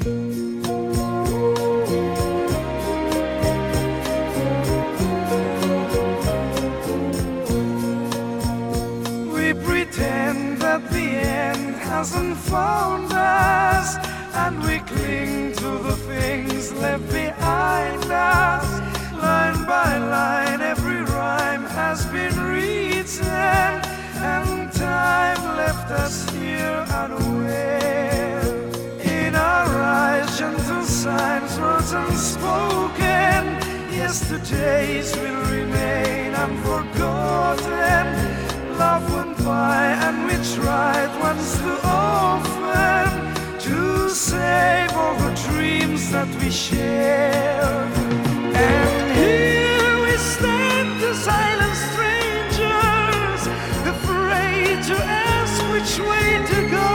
We pretend that the end hasn't found us, and we cling to the things left behind us. Line by line, every rhyme has been written, and time left us here unaware. In our eyes, gentle signs, words unspoken. Yesterdays will remain unforgotten. Love went by and we tried once too often to save all the dreams that we shared. And here we stand, the silent strangers, afraid to ask which way to go.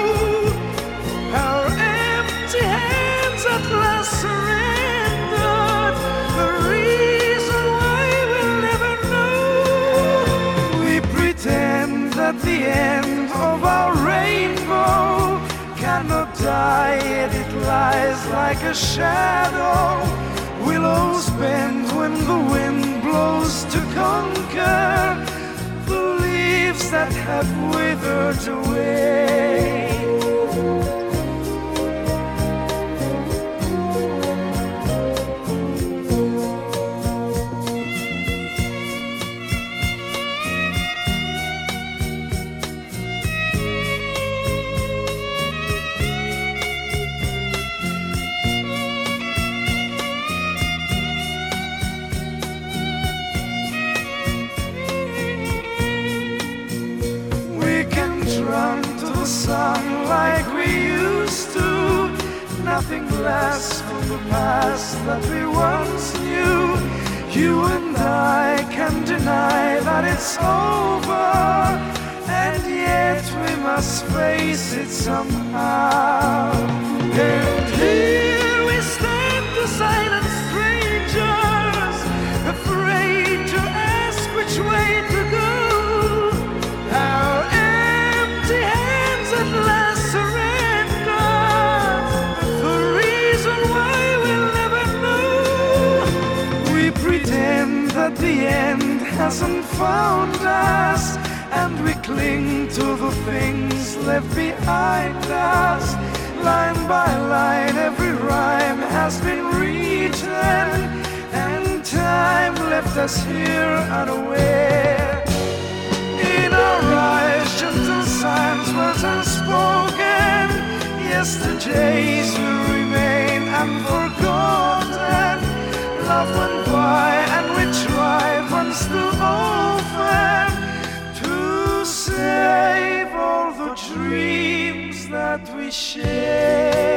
Our empty hands at last surrendered, the reason why we'll never know. We pretend that the end of our rainbow cannot die, yet it lies like a shadow. Willows bend when the wind blows to conquer the leaves that have withered away. Run to the sun like we used to. Nothing lasts from the past that we once knew. You and I can't deny that it's over, and yet we must face it somehow. And here we stand, the silent strangers, afraid to ask which way to go. Our empty hands at last surrender, the reason why we'll never know. We pretend that the end hasn't found us, and we cling to the things left behind us. Line by line, every rhyme has been written, and time left us here unaware. In our eyes, gentle signs, words unspoken. Yesterdays will remain unforgotten. Love went by and we tried once too often to save all the dreams that we shared.